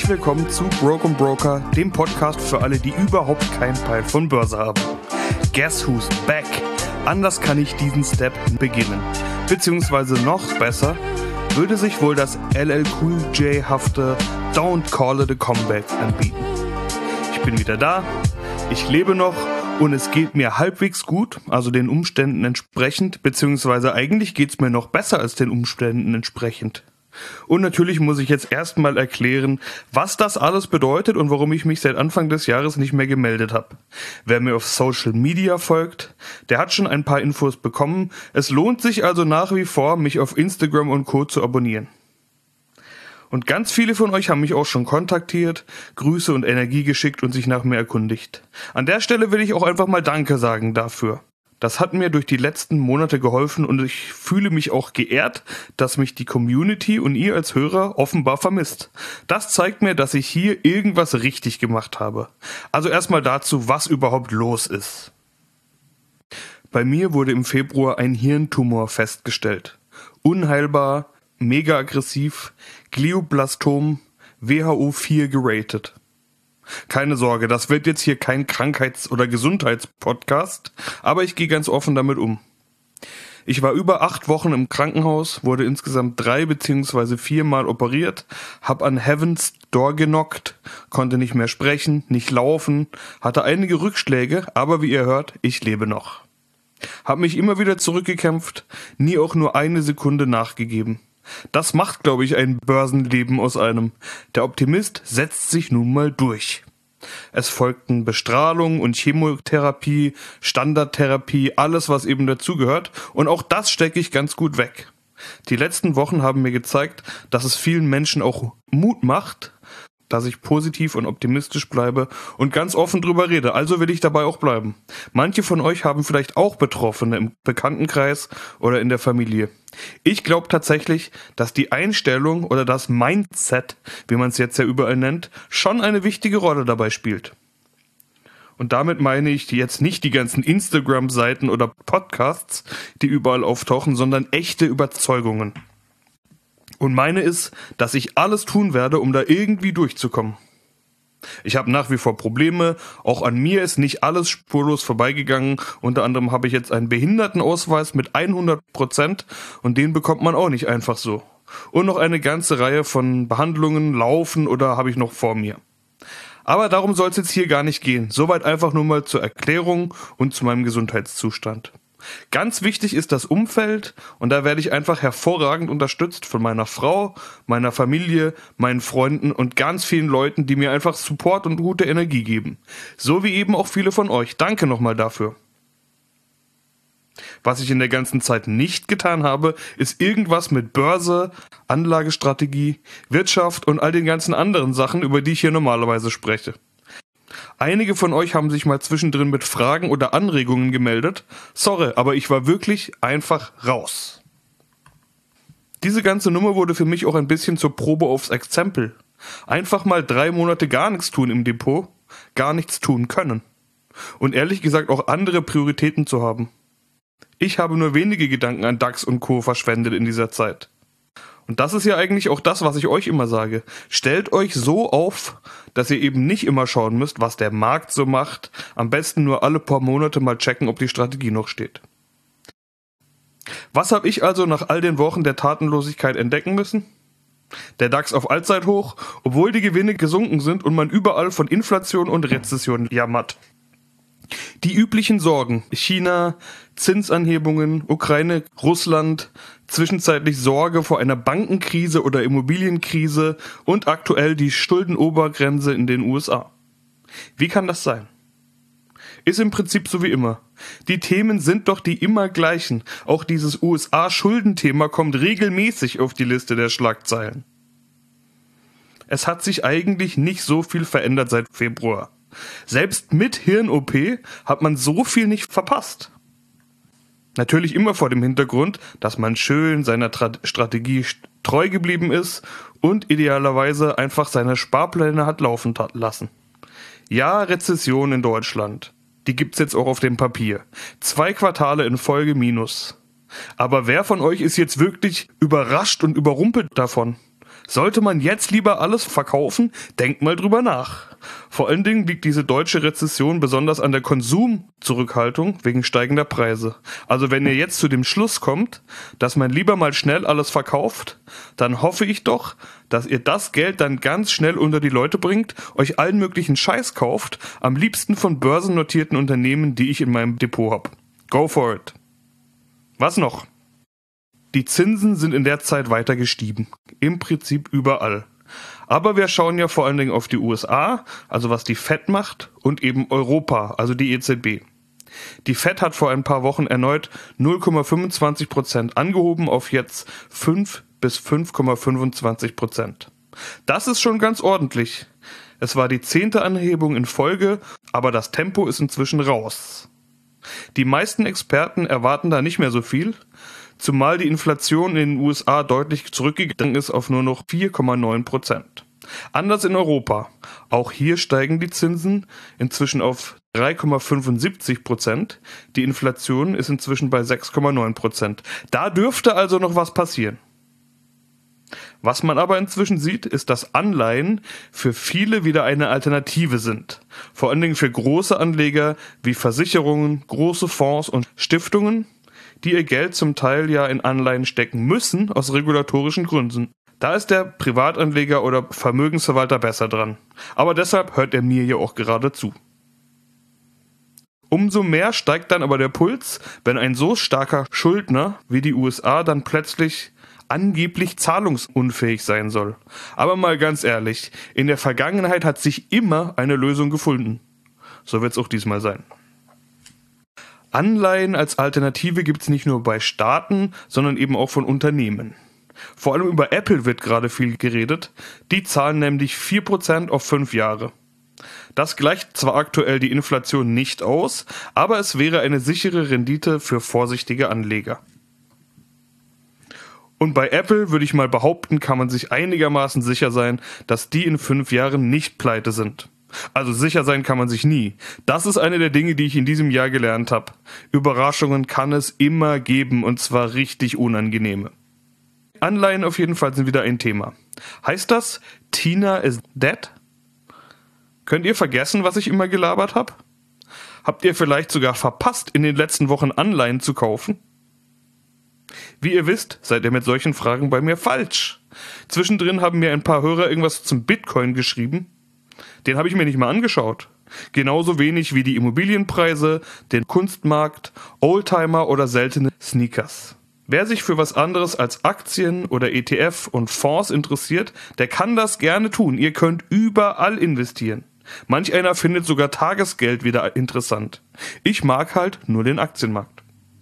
Herzlich willkommen zu Broken Broker, dem Podcast für alle, die überhaupt keinen Peil von Börse haben. Guess who's back? Anders kann ich diesen Step beginnen. Beziehungsweise noch besser, würde sich wohl das LL Cool J-hafte Don't Call It a Comeback anbieten. Ich bin wieder da, ich lebe noch und es geht mir halbwegs gut, also den Umständen entsprechend, beziehungsweise eigentlich geht's mir noch besser als den Umständen entsprechend. Und natürlich muss ich jetzt erstmal erklären, was das alles bedeutet und warum ich mich seit Anfang des Jahres nicht mehr gemeldet habe. Wer mir auf Social Media folgt, der hat schon ein paar Infos bekommen. Es lohnt sich also nach wie vor, mich auf Instagram und Co. zu abonnieren. Und ganz viele von euch haben mich auch schon kontaktiert, Grüße und Energie geschickt und sich nach mir erkundigt. An der Stelle will ich auch einfach mal Danke sagen dafür. Das hat mir durch die letzten Monate geholfen und ich fühle mich auch geehrt, dass mich die Community und ihr als Hörer offenbar vermisst. Das zeigt mir, dass ich hier irgendwas richtig gemacht habe. Also erstmal dazu, was überhaupt los ist. Bei mir wurde im Februar ein Hirntumor festgestellt. Unheilbar, mega aggressiv, Glioblastom, WHO 4 geratet. Keine Sorge, das wird jetzt hier kein Krankheits- oder Gesundheitspodcast, aber ich gehe ganz offen damit um. Ich war über 8 Wochen im Krankenhaus, wurde insgesamt 3 bzw. 4 Mal operiert, hab an Heaven's Door genockt, konnte nicht mehr sprechen, nicht laufen, hatte einige Rückschläge, aber wie ihr hört, ich lebe noch. Hab mich immer wieder zurückgekämpft, nie auch nur eine Sekunde nachgegeben. Das macht, glaube ich, ein Börsenleben aus einem. Der Optimist setzt sich nun mal durch. Es folgten Bestrahlung und Chemotherapie, Standardtherapie, alles, was eben dazugehört. Und auch das stecke ich ganz gut weg. Die letzten Wochen haben mir gezeigt, dass es vielen Menschen auch Mut macht, dass ich positiv und optimistisch bleibe und ganz offen drüber rede. Also will ich dabei auch bleiben. Manche von euch haben vielleicht auch Betroffene im Bekanntenkreis oder in der Familie. Ich glaube tatsächlich, dass die Einstellung oder das Mindset, wie man es jetzt ja überall nennt, schon eine wichtige Rolle dabei spielt. Und damit meine ich jetzt nicht die ganzen Instagram-Seiten oder Podcasts, die überall auftauchen, sondern echte Überzeugungen. Und meine ist, dass ich alles tun werde, um da irgendwie durchzukommen. Ich habe nach wie vor Probleme, auch an mir ist nicht alles spurlos vorbeigegangen. Unter anderem habe ich jetzt einen Behindertenausweis mit 100% und den bekommt man auch nicht einfach so. Und noch eine ganze Reihe von Behandlungen laufen oder habe ich noch vor mir. Aber darum soll es jetzt hier gar nicht gehen. Soweit einfach nur mal zur Erklärung und zu meinem Gesundheitszustand. Ganz wichtig ist das Umfeld und da werde ich einfach hervorragend unterstützt von meiner Frau, meiner Familie, meinen Freunden und ganz vielen Leuten, die mir einfach Support und gute Energie geben. So wie eben auch viele von euch. Danke nochmal dafür. Was ich in der ganzen Zeit nicht getan habe, ist irgendwas mit Börse, Anlagestrategie, Wirtschaft und all den ganzen anderen Sachen, über die ich hier normalerweise spreche. Einige von euch haben sich mal zwischendrin mit Fragen oder Anregungen gemeldet. Sorry, aber ich war wirklich einfach raus. Diese ganze Nummer wurde für mich auch ein bisschen zur Probe aufs Exempel. Einfach mal 3 Monate gar nichts tun im Depot, gar nichts tun können. Und ehrlich gesagt auch andere Prioritäten zu haben. Ich habe nur wenige Gedanken an DAX und Co. verschwendet in dieser Zeit. Und das ist ja eigentlich auch das, was ich euch immer sage. Stellt euch so auf, dass ihr eben nicht immer schauen müsst, was der Markt so macht. Am besten nur alle paar Monate mal checken, ob die Strategie noch steht. Was habe ich also nach all den Wochen der Tatenlosigkeit entdecken müssen? Der DAX auf Allzeithoch, obwohl die Gewinne gesunken sind und man überall von Inflation und Rezession jammert. Die üblichen Sorgen, China, Zinsanhebungen, Ukraine, Russland, zwischenzeitlich Sorge vor einer Bankenkrise oder Immobilienkrise und aktuell die Schuldenobergrenze in den USA. Wie kann das sein? Ist im Prinzip so wie immer. Die Themen sind doch die immer gleichen. Auch dieses USA-Schuldenthema kommt regelmäßig auf die Liste der Schlagzeilen. Es hat sich eigentlich nicht so viel verändert seit Februar. Selbst mit Hirn-OP hat man so viel nicht verpasst. Natürlich immer vor dem Hintergrund, dass man schön seiner Strategie treu geblieben ist und idealerweise einfach seine Sparpläne hat laufen lassen. Ja, Rezession in Deutschland. Die gibt's jetzt auch auf dem Papier. 2 Quartale in Folge minus. Aber wer von euch ist jetzt wirklich überrascht und überrumpelt davon? Sollte man jetzt lieber alles verkaufen? Denkt mal drüber nach. Vor allen Dingen liegt diese deutsche Rezession besonders an der Konsumzurückhaltung wegen steigender Preise. Also wenn ihr jetzt zu dem Schluss kommt, dass man lieber mal schnell alles verkauft, dann hoffe ich doch, dass ihr das Geld dann ganz schnell unter die Leute bringt, euch allen möglichen Scheiß kauft, am liebsten von börsennotierten Unternehmen, die ich in meinem Depot habe. Go for it. Was noch? Die Zinsen sind in der Zeit weiter gestiegen. Im Prinzip überall. Aber wir schauen ja vor allen Dingen auf die USA, also was die Fed macht, und eben Europa, also die EZB. Die Fed hat vor ein paar Wochen erneut 0,25% angehoben auf jetzt 5 bis 5,25%. Das ist schon ganz ordentlich. Es war die 10. Anhebung in Folge, aber das Tempo ist inzwischen raus. Die meisten Experten erwarten da nicht mehr so viel, zumal die Inflation in den USA deutlich zurückgegangen ist auf nur noch 4,9%. Anders in Europa. Auch hier steigen die Zinsen inzwischen auf 3,75%. Die Inflation ist inzwischen bei 6,9%. Da dürfte also noch was passieren. Was man aber inzwischen sieht, ist, dass Anleihen für viele wieder eine Alternative sind. Vor allen Dingen für große Anleger wie Versicherungen, große Fonds und Stiftungen, die ihr Geld zum Teil ja in Anleihen stecken müssen, aus regulatorischen Gründen. Da ist der Privatanleger oder Vermögensverwalter besser dran. Aber deshalb hört er mir ja auch gerade zu. Umso mehr steigt dann aber der Puls, wenn ein so starker Schuldner wie die USA dann plötzlich angeblich zahlungsunfähig sein soll. Aber mal ganz ehrlich, in der Vergangenheit hat sich immer eine Lösung gefunden. So wird es auch diesmal sein. Anleihen als Alternative gibt es nicht nur bei Staaten, sondern eben auch von Unternehmen. Vor allem über Apple wird gerade viel geredet. Die zahlen nämlich 4% auf 5 Jahre. Das gleicht zwar aktuell die Inflation nicht aus, aber es wäre eine sichere Rendite für vorsichtige Anleger. Und bei Apple würde ich mal behaupten, kann man sich einigermaßen sicher sein, dass die in 5 Jahren nicht pleite sind. Also sicher sein kann man sich nie. Das ist eine der Dinge, die ich in diesem Jahr gelernt habe. Überraschungen kann es immer geben, und zwar richtig unangenehme. Anleihen auf jeden Fall sind wieder ein Thema. Heißt das, Tina is dead? Könnt ihr vergessen, was ich immer gelabert habe? Habt ihr vielleicht sogar verpasst, in den letzten Wochen Anleihen zu kaufen? Wie ihr wisst, seid ihr mit solchen Fragen bei mir falsch. Zwischendrin haben mir ein paar Hörer irgendwas zum Bitcoin geschrieben. Den habe ich mir nicht mal angeschaut. Genauso wenig wie die Immobilienpreise, den Kunstmarkt, Oldtimer oder seltene Sneakers. Wer sich für was anderes als Aktien oder ETF und Fonds interessiert, der kann das gerne tun. Ihr könnt überall investieren. Manch einer findet sogar Tagesgeld wieder interessant. Ich mag halt nur den Aktienmarkt.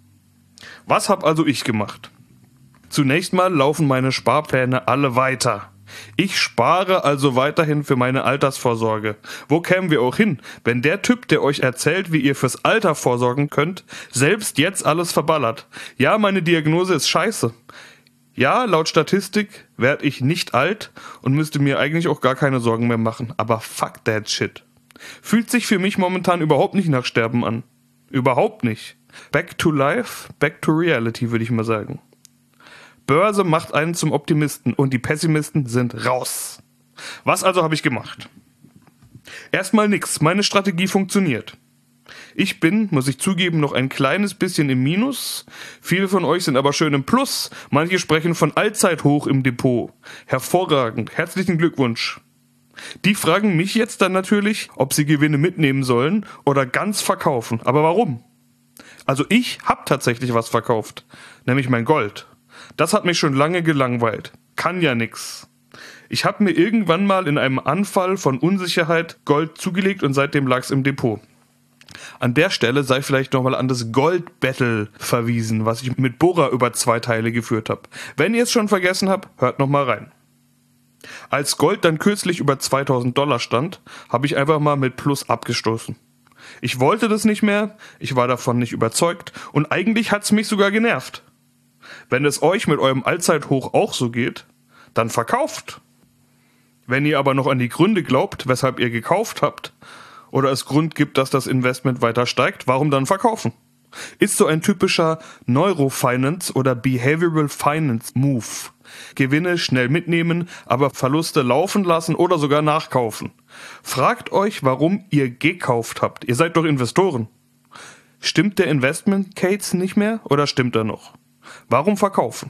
Was habe also ich gemacht? Zunächst mal laufen meine Sparpläne alle weiter. Ich spare also weiterhin für meine Altersvorsorge. Wo kämen wir auch hin, wenn der Typ, der euch erzählt, wie ihr fürs Alter vorsorgen könnt, selbst jetzt alles verballert? Ja, meine Diagnose ist scheiße. Ja, laut Statistik werde ich nicht alt und müsste mir eigentlich auch gar keine Sorgen mehr machen. Aber fuck that shit. Fühlt sich für mich momentan überhaupt nicht nach Sterben an. Überhaupt nicht. Back to life, back to reality, würde ich mal sagen. Börse macht einen zum Optimisten und die Pessimisten sind raus. Was also habe ich gemacht? Erstmal nix, meine Strategie funktioniert. Ich bin, muss ich zugeben, noch ein kleines bisschen im Minus. Viele von euch sind aber schön im Plus. Manche sprechen von Allzeithoch im Depot. Hervorragend, herzlichen Glückwunsch. Die fragen mich jetzt dann natürlich, ob sie Gewinne mitnehmen sollen oder ganz verkaufen. Aber warum? Also ich habe tatsächlich was verkauft, nämlich mein Gold. Das hat mich schon lange gelangweilt. Kann ja nix. Ich habe mir irgendwann mal in einem Anfall von Unsicherheit Gold zugelegt und seitdem lag's im Depot. An der Stelle sei vielleicht nochmal an das Gold-Battle verwiesen, was ich mit Bora über 2 Teile geführt habe. Wenn ihr es schon vergessen habt, hört nochmal rein. Als Gold dann kürzlich über $2000 stand, habe ich einfach mal mit Plus abgestoßen. Ich wollte das nicht mehr, ich war davon nicht überzeugt und eigentlich hat's mich sogar genervt. Wenn es euch mit eurem Allzeithoch auch so geht, dann verkauft. Wenn ihr aber noch an die Gründe glaubt, weshalb ihr gekauft habt, oder es Grund gibt, dass das Investment weiter steigt, warum dann verkaufen? Ist so ein typischer Neurofinance oder Behavioral Finance Move. Gewinne schnell mitnehmen, aber Verluste laufen lassen oder sogar nachkaufen. Fragt euch, warum ihr gekauft habt. Ihr seid doch Investoren. Stimmt der Investment Case nicht mehr oder stimmt er noch? Warum verkaufen?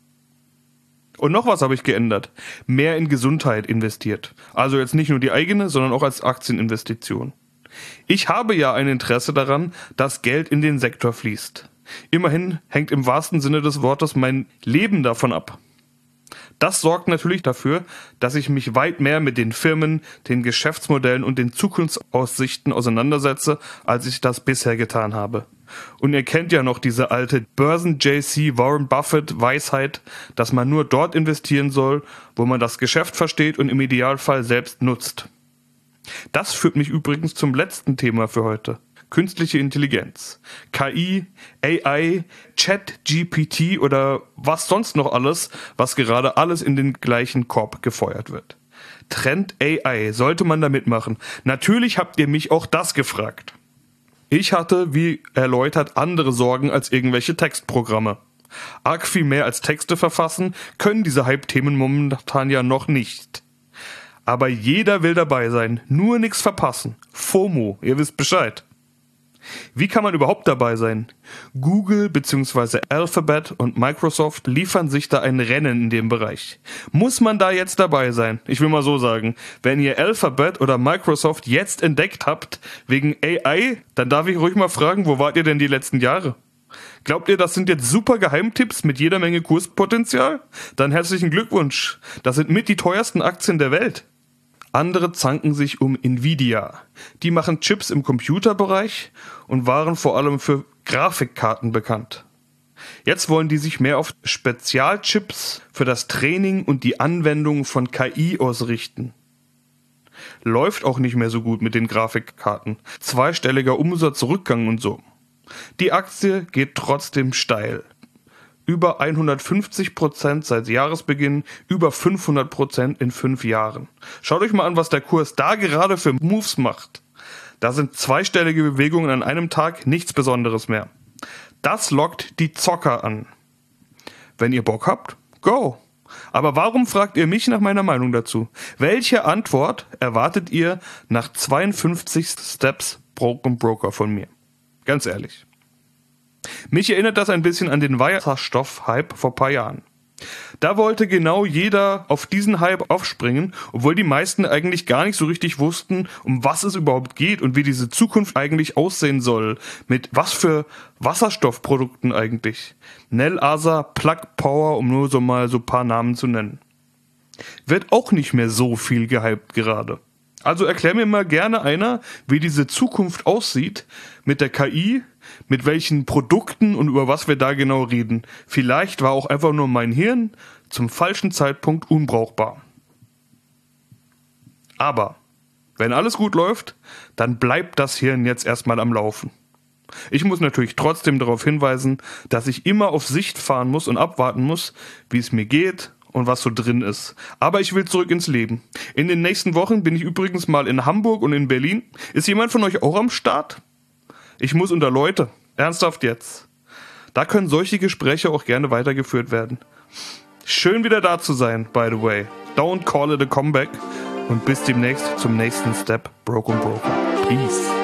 Und noch was habe ich geändert. Mehr in Gesundheit investiert. Also jetzt nicht nur die eigene, sondern auch als Aktieninvestition. Ich habe ja ein Interesse daran, dass Geld in den Sektor fließt. Immerhin hängt im wahrsten Sinne des Wortes mein Leben davon ab. Das sorgt natürlich dafür, dass ich mich weit mehr mit den Firmen, den Geschäftsmodellen und den Zukunftsaussichten auseinandersetze, als ich das bisher getan habe. Und ihr kennt ja noch diese alte Börsen-JC Warren Buffett Weisheit, dass man nur dort investieren soll, wo man das Geschäft versteht und im Idealfall selbst nutzt. Das führt mich übrigens zum letzten Thema für heute. Künstliche Intelligenz. KI, AI, ChatGPT oder was sonst noch alles, was gerade alles in den gleichen Korb gefeuert wird. Trend AI, sollte man da mitmachen? Natürlich habt ihr mich auch das gefragt. Ich hatte, wie erläutert, andere Sorgen als irgendwelche Textprogramme. Arg viel mehr als Texte verfassen können diese Hype-Themen momentan ja noch nicht. Aber jeder will dabei sein, nur nichts verpassen. FOMO, ihr wisst Bescheid. Wie kann man überhaupt dabei sein? Google bzw. Alphabet und Microsoft liefern sich da ein Rennen in dem Bereich. Muss man da jetzt dabei sein? Ich will mal so sagen, wenn ihr Alphabet oder Microsoft jetzt entdeckt habt wegen AI, dann darf ich ruhig mal fragen, wo wart ihr denn die letzten Jahre? Glaubt ihr, das sind jetzt super Geheimtipps mit jeder Menge Kurspotenzial? Dann herzlichen Glückwunsch. Das sind mit die teuersten Aktien der Welt. Andere zanken sich um Nvidia. Die machen Chips im Computerbereich und waren vor allem für Grafikkarten bekannt. Jetzt wollen die sich mehr auf Spezialchips für das Training und die Anwendung von KI ausrichten. Läuft auch nicht mehr so gut mit den Grafikkarten. Zweistelliger Umsatzrückgang und so. Die Aktie geht trotzdem steil. Über 150% seit Jahresbeginn, über 500% in 5 Jahren. Schaut euch mal an, was der Kurs da gerade für Moves macht. Da sind zweistellige Bewegungen an einem Tag nichts Besonderes mehr. Das lockt die Zocker an. Wenn ihr Bock habt, go. Aber warum fragt ihr mich nach meiner Meinung dazu? Welche Antwort erwartet ihr nach 52 Steps Broken Broker von mir? Ganz ehrlich. Mich erinnert das ein bisschen an den Wasserstoff-Hype vor ein paar Jahren. Da wollte genau jeder auf diesen Hype aufspringen, obwohl die meisten eigentlich gar nicht so richtig wussten, um was es überhaupt geht und wie diese Zukunft eigentlich aussehen soll. Mit was für Wasserstoffprodukten eigentlich. Nel Asa, Plug Power, um nur so mal so ein paar Namen zu nennen. Wird auch nicht mehr so viel gehypt gerade. Also erklär mir mal gerne einer, wie diese Zukunft aussieht mit der KI, mit welchen Produkten und über was wir da genau reden. Vielleicht war auch einfach nur mein Hirn zum falschen Zeitpunkt unbrauchbar. Aber wenn alles gut läuft, dann bleibt das Hirn jetzt erstmal am Laufen. Ich muss natürlich trotzdem darauf hinweisen, dass ich immer auf Sicht fahren muss und abwarten muss, wie es mir geht und was so drin ist. Aber ich will zurück ins Leben. In den nächsten Wochen bin ich übrigens mal in Hamburg und in Berlin. Ist jemand von euch auch am Start? Ich muss unter Leute. Ernsthaft jetzt. Da können solche Gespräche auch gerne weitergeführt werden. Schön wieder da zu sein, by the way. Don't call it a comeback. Und bis demnächst zum nächsten Step Broken Broker. Peace.